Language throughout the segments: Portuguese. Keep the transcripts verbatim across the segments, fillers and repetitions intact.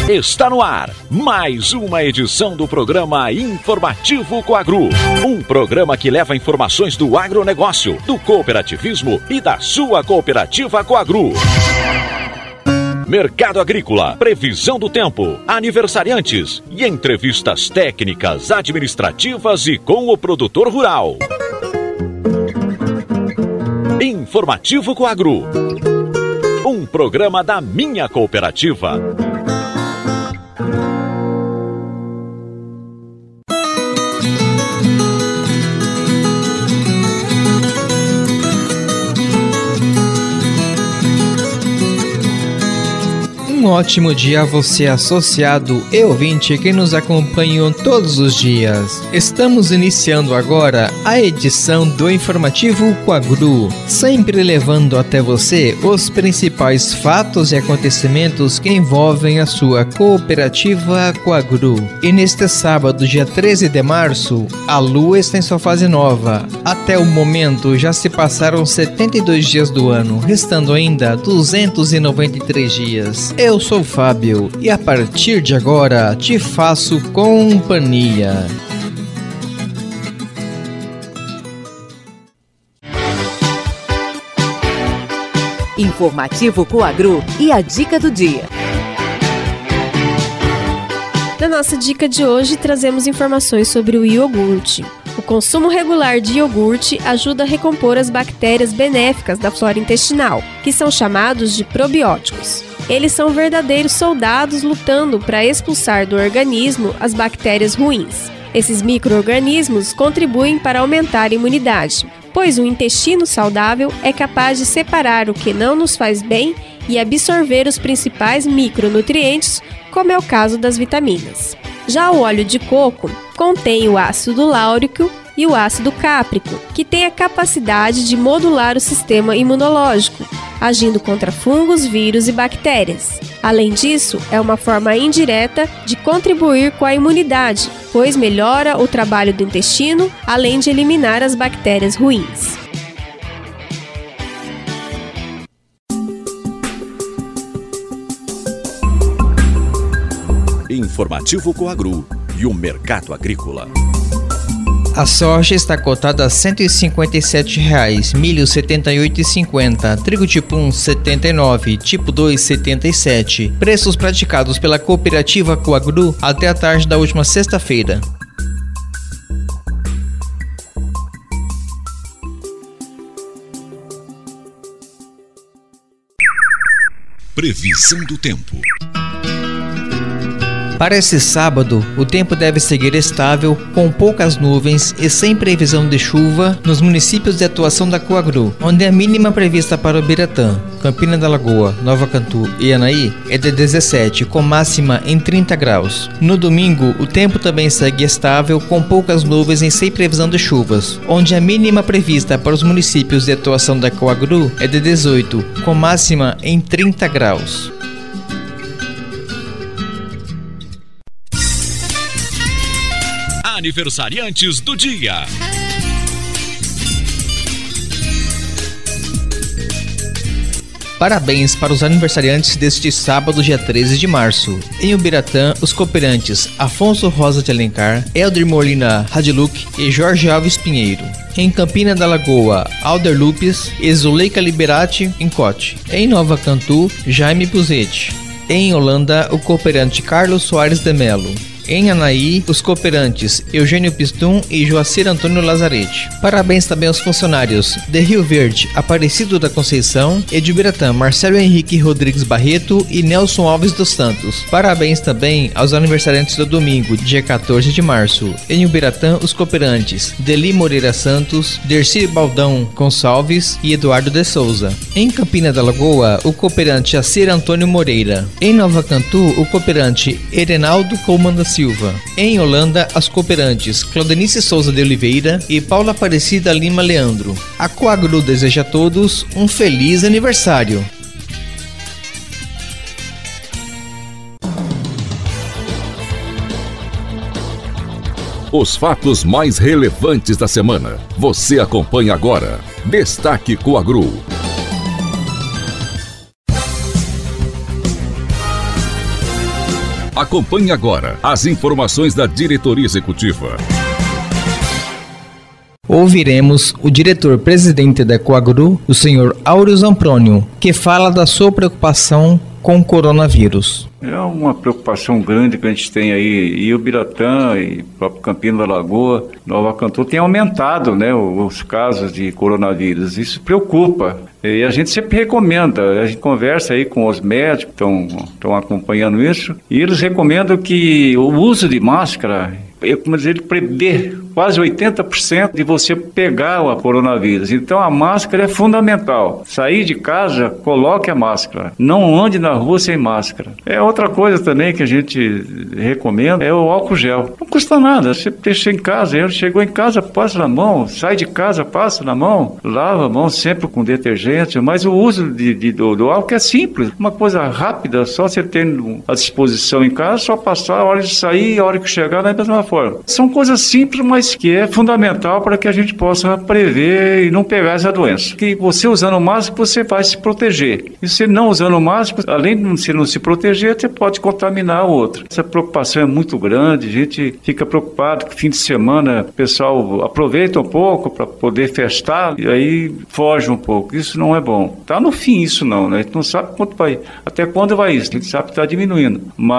Está no ar mais uma edição do programa Informativo Coagro. Um programa que leva informações do agronegócio, do cooperativismo e da sua cooperativa Coagro. Mercado agrícola, previsão do tempo, aniversariantes e entrevistas técnicas, administrativas e com o produtor rural. Informativo Coagro. Um programa da minha cooperativa. Um ótimo dia a você, associado e ouvinte que nos acompanham todos os dias. Estamos iniciando agora a edição do Informativo Coagro, sempre levando até você os principais fatos e acontecimentos que envolvem a sua cooperativa Coagro. E neste sábado, dia treze de março, a Lua está em sua fase nova. Até o momento já se passaram setenta e dois dias do ano, restando ainda duzentos e noventa e três dias. Eu sou o Fábio e a partir de agora te faço companhia. Informativo Coagro e a dica do dia. Na nossa dica de hoje trazemos informações sobre o iogurte. O consumo regular de iogurte ajuda a recompor as bactérias benéficas da flora intestinal, que são chamados de probióticos. Eles são verdadeiros soldados lutando para expulsar do organismo as bactérias ruins. Esses micro-organismos contribuem para aumentar a imunidade, pois o intestino saudável é capaz de separar o que não nos faz bem e absorver os principais micronutrientes, como é o caso das vitaminas. Já o óleo de coco contém o ácido láurico e o ácido cáprico, que tem a capacidade de modular o sistema imunológico, agindo contra fungos, vírus e bactérias. Além disso, é uma forma indireta de contribuir com a imunidade, pois melhora o trabalho do intestino, além de eliminar as bactérias ruins. Informativo Coagro e o mercado agrícola. A soja está cotada a cento e cinquenta e sete reais, milho setenta e oito reais e cinquenta centavos, trigo tipo um setenta e nove reais, tipo dois setenta e sete reais. Preços praticados pela cooperativa Coagro até a tarde da última sexta-feira. Previsão do tempo. Para esse sábado, o tempo deve seguir estável, com poucas nuvens e sem previsão de chuva nos municípios de atuação da Coagro, onde a mínima prevista para Ubiratã, Campina da Lagoa, Nova Cantu e Anaí é de dezessete, com máxima em trinta graus. No domingo, o tempo também segue estável, com poucas nuvens e sem previsão de chuvas, onde a mínima prevista para os municípios de atuação da Coagro é de dezoito, com máxima em trinta graus. Aniversariantes do dia. Parabéns para os aniversariantes deste sábado, dia treze de março. Em Ubiratã, os cooperantes Afonso Rosa de Alencar, Elder Molina Radiluk e Jorge Alves Pinheiro. Em Campina da Lagoa, Alder Lupes e Zuleika Liberati Incote. Em Nova Cantu, Jaime Puzetti. Em Holanda, o cooperante Carlos Soares de Melo. Em Anaí, os cooperantes Eugênio Pistum e Joacir Antônio Lazarete. Parabéns também aos funcionários de Rio Verde, Aparecido da Conceição, e de Ubiratã, Marcelo Henrique Rodrigues Barreto e Nelson Alves dos Santos. Parabéns também aos aniversariantes do domingo, dia quatorze de março. Em Ubiratã, os cooperantes Deli Moreira Santos, Dercy Baldão Gonçalves e Eduardo de Souza. Em Campina da Lagoa, o cooperante Acir Antônio Moreira. Em Nova Cantu, o cooperante Erenaldo Colman da Silva. Em Holanda, as cooperantes Claudenice Souza de Oliveira e Paula Aparecida Lima Leandro. A Coagro deseja a todos um feliz aniversário. Os fatos mais relevantes da semana. Você acompanha agora. Destaque Coagro. Acompanhe agora as informações da diretoria executiva. Ouviremos o diretor-presidente da Coagru, o senhor Áureo Zamprônio, que fala da sua preocupação com o coronavírus. É uma preocupação grande que a gente tem aí, e o Biratã e o próprio Campina da Lagoa, Nova Cantor, tem aumentado, né, os casos de coronavírus. Isso preocupa. E a gente sempre recomenda, a gente conversa aí com os médicos que estão acompanhando isso, e eles recomendam que o uso de máscara, eu, como dizer, ele prevê quase oitenta por cento de você pegar o coronavírus. Então a máscara é fundamental. Sair de casa, coloque a máscara. Não ande na rua sem máscara. É outra coisa também que a gente recomenda, é o álcool gel. Não custa nada, você deixa em casa, ele chegou em casa, passa na mão, sai de casa, passa na mão, lava a mão sempre com detergente, mas o uso de, de, do, do álcool é simples, uma coisa rápida, só você tendo à disposição em casa, só passar a hora de sair e a hora que chegar da mesma forma. São coisas simples, mas que é fundamental para que a gente possa prever e não pegar essa doença. Que você usando máscara, você vai se proteger. E se não usando máscara, além de você não se proteger, você pode contaminar o outro. Essa preocupação é muito grande, a gente fica preocupado que fim de semana o pessoal aproveita um pouco para poder festar e aí foge um pouco. Isso não é bom. Está no fim isso não, né? A gente não sabe quanto vai, até quando vai isso, a gente sabe que está diminuindo.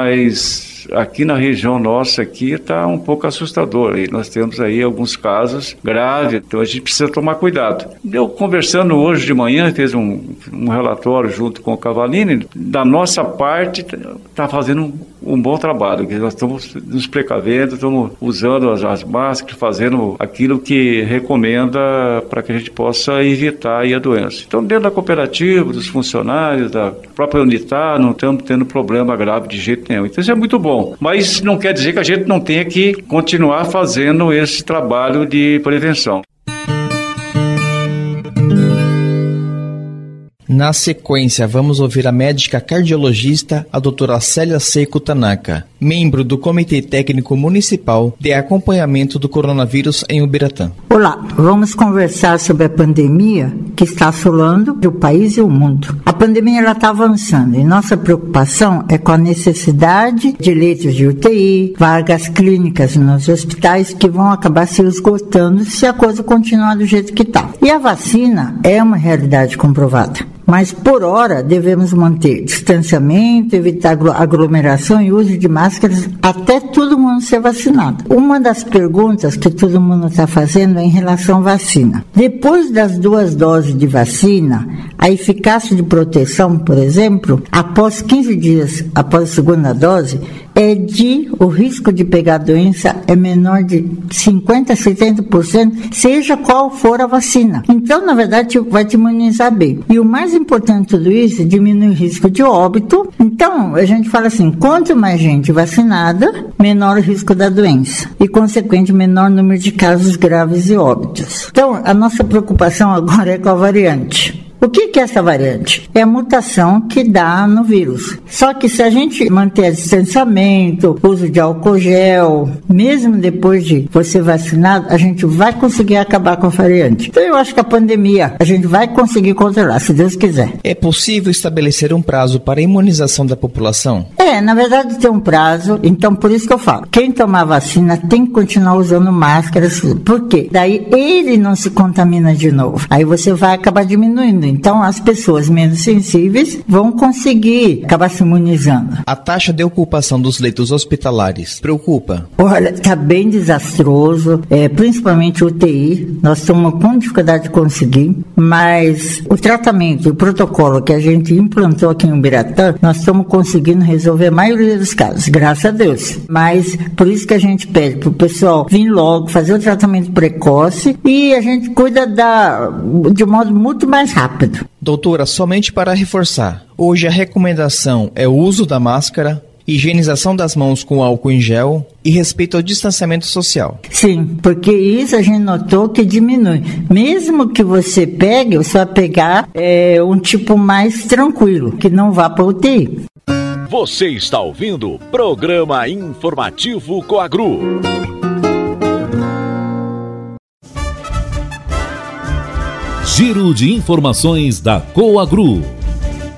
Mas aqui na região nossa aqui está um pouco assustador. E nós temos aí alguns casos graves, então a gente precisa tomar cuidado. Eu conversando hoje de manhã, fez um, um relatório junto com o Cavalini, da nossa parte está fazendo um, um bom trabalho, que nós estamos nos precavendo, estamos usando as, as máscaras, fazendo aquilo que recomenda para que a gente possa evitar aí a doença. Então dentro da cooperativa, dos funcionários, da própria Unitar, não estamos tendo problema grave de jeito nenhum. Então isso é muito bom. Mas não quer dizer que a gente não tenha que continuar fazendo esse trabalho de prevenção. Na sequência, vamos ouvir a médica cardiologista, a doutora Célia Seiko Tanaka, membro do Comitê Técnico Municipal de Acompanhamento do Coronavírus em Ubiratã. Olá, vamos conversar sobre a pandemia que está assolando o país e o mundo. A pandemia está avançando e nossa preocupação é com a necessidade de leitos de U T I, vagas clínicas nos hospitais que vão acabar se esgotando se a coisa continuar do jeito que está. E a vacina é uma realidade comprovada. Mas, por hora, devemos manter distanciamento, evitar aglomeração e uso de máscaras até todo mundo ser vacinado. Uma das perguntas que todo mundo está fazendo é em relação à vacina. Depois das duas doses de vacina, a eficácia de proteção, por exemplo, após quinze dias após a segunda dose, é de o risco de pegar a doença é menor de cinquenta a setenta por cento, seja qual for a vacina. Então, na verdade, vai te imunizar bem. E o mais importante de tudo isso é diminuir o risco de óbito. Então, a gente fala assim, quanto mais gente vacinada, menor o risco da doença. E, consequente, menor número de casos graves e óbitos. Então, a nossa preocupação agora é com a variante. O que que é essa variante? É a mutação que dá no vírus. Só que se a gente manter distanciamento, uso de álcool gel, mesmo depois de você vacinado, a gente vai conseguir acabar com a variante. Então eu acho que a pandemia a gente vai conseguir controlar, se Deus quiser. É possível estabelecer um prazo para a imunização da população? É, na verdade tem um prazo, então por isso que eu falo, quem tomar vacina tem que continuar usando máscaras, por quê? Daí ele não se contamina de novo. Aí você vai acabar diminuindo. Então, as pessoas menos sensíveis vão conseguir acabar se imunizando. A taxa de ocupação dos leitos hospitalares preocupa? Olha, está bem desastroso, é, principalmente U T I. Nós estamos com dificuldade de conseguir, mas o tratamento e o protocolo que a gente implantou aqui em Ubiratã, nós estamos conseguindo resolver a maioria dos casos, graças a Deus. Mas, por isso que a gente pede para o pessoal vir logo, fazer o tratamento precoce e a gente cuida da, de modo muito mais rápido. Doutora, somente para reforçar, hoje a recomendação é o uso da máscara, higienização das mãos com álcool em gel e respeito ao distanciamento social. Sim, porque isso a gente notou que diminui. Mesmo que você pegue, você vai pegar é, um tipo mais tranquilo, que não vá para U T I. Você está ouvindo o Programa Informativo Coagru. Giro de informações da Coagru.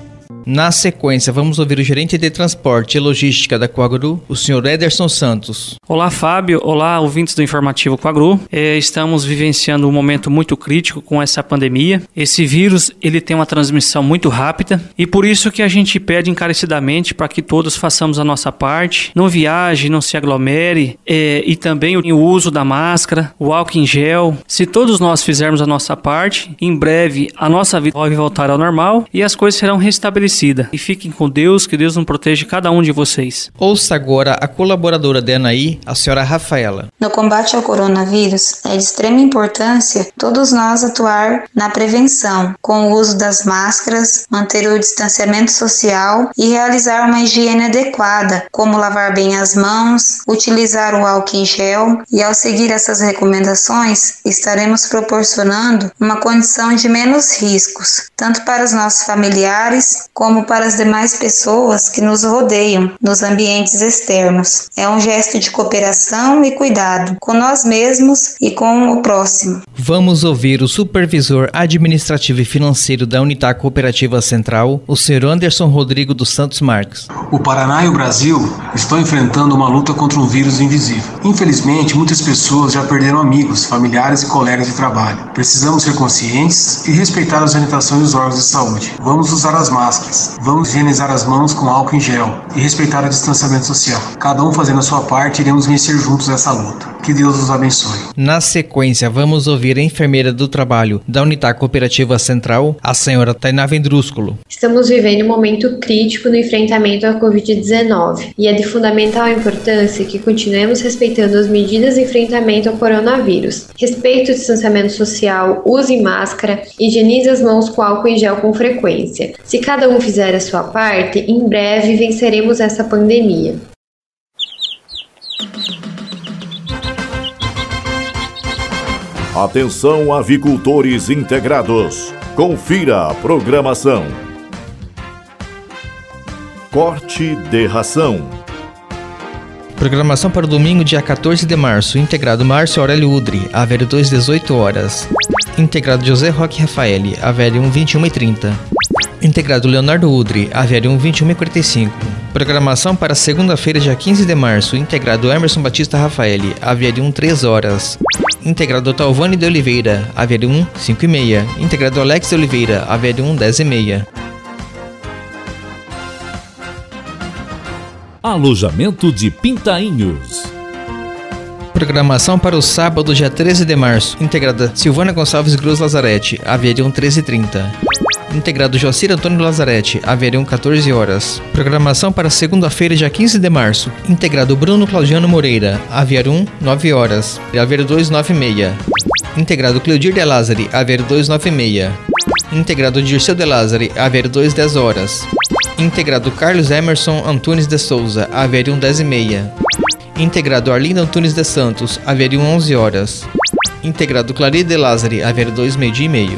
Na sequência, vamos ouvir o gerente de transporte e logística da Coagru, o senhor Ederson Santos. Olá, Fábio. Olá, ouvintes do Informativo Coagru. É, estamos vivenciando um momento muito crítico com essa pandemia. Esse vírus, ele tem uma transmissão muito rápida e por isso que a gente pede encarecidamente para que todos façamos a nossa parte. Não viaje, não se aglomere é, e também o uso da máscara, o álcool em gel. Se todos nós fizermos a nossa parte, em breve a nossa vida vai voltar ao normal e as coisas serão restabelecidas. E fiquem com Deus, que Deus nos proteja cada um de vocês. Ouça agora a colaboradora de Anaí, a senhora Rafaela. No combate ao coronavírus, é de extrema importância todos nós atuar na prevenção, com o uso das máscaras, manter o distanciamento social e realizar uma higiene adequada, como lavar bem as mãos, utilizar o álcool em gel, e ao seguir essas recomendações, estaremos proporcionando uma condição de menos riscos, tanto para os nossos familiares, como para as demais pessoas que nos rodeiam nos ambientes externos. É um gesto de cooperação e cuidado com nós mesmos e com o próximo. Vamos ouvir o supervisor administrativo e financeiro da Unitar Cooperativa Central, o senhor Anderson Rodrigo dos Santos Marques. O Paraná e o Brasil estão enfrentando uma luta contra um vírus invisível. Infelizmente, muitas pessoas já perderam amigos, familiares e colegas de trabalho. Precisamos ser conscientes e respeitar as orientações dos órgãos de saúde. Vamos usar as máscaras, vamos higienizar as mãos com álcool em gel e respeitar o distanciamento social. Cada um fazendo a sua parte, iremos vencer juntos essa luta. Que Deus nos abençoe. Na sequência, vamos ouvir a enfermeira do trabalho da Unitar Cooperativa Central, a senhora Tainá Vendrúsculo. Estamos vivendo um momento crítico no enfrentamento à covid dezenove e é de fundamental importância que continuemos respeitando as medidas de enfrentamento ao coronavírus. Respeite o distanciamento social, use máscara, higienize as mãos com álcool em gel com frequência. Se cada um fizer a sua parte, em breve venceremos essa pandemia. Atenção, avicultores integrados. Confira a programação. Corte de ração. Programação para o domingo, dia quatorze de março. Integrado Márcio Aurélio Udri, A V L dois, dezoito horas. Integrado José Roque Rafaeli, A V L um, vinte e uma e trinta. Integrado Leonardo Udri, A V L um, vinte e uma e quarenta e cinco. Programação para segunda-feira, dia quinze de março. Integrado Emerson Batista Rafaeli, A V L um, três horas. Integrado Talvani de Oliveira, A V L um, cinco e meia. Integrado Alex de Oliveira, A V L um, dez e meia. Alojamento de Pintainhos. Programação para o sábado, dia treze de março. Integrada Silvana Gonçalves Cruz Lazarete, A V L um, treze e trinta. Integrado Jocir Antônio Lazarete, A V L um, quatorze horas. Programação para segunda-feira, dia quinze de março. Integrado Bruno Claudiano Moreira, A V L um, nove horas. A V L dois, nove e meia. Integrado Cleudir de Lázari, A V L dois, nove e meia. Integrado Dirceu de Lázari, A V L dois, dez horas. Integrado Carlos Emerson Antunes de Souza, A V L um, dez e meia. Integrado Arlindo Antunes de Santos, A V L um, onze horas. Integrado Clarice de Lázari, A V L dois, meio-dia e meio.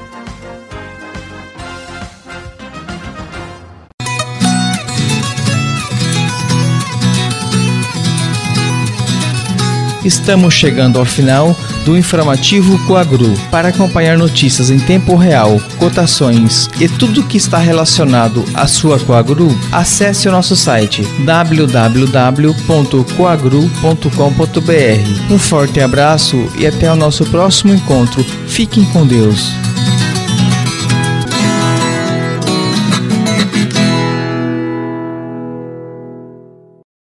Estamos chegando ao final do Informativo Coagru. Para acompanhar notícias em tempo real, cotações e tudo que está relacionado à sua Coagru, acesse o nosso site w w w ponto coagru ponto com ponto b r. Um forte abraço e até o nosso próximo encontro. Fiquem com Deus.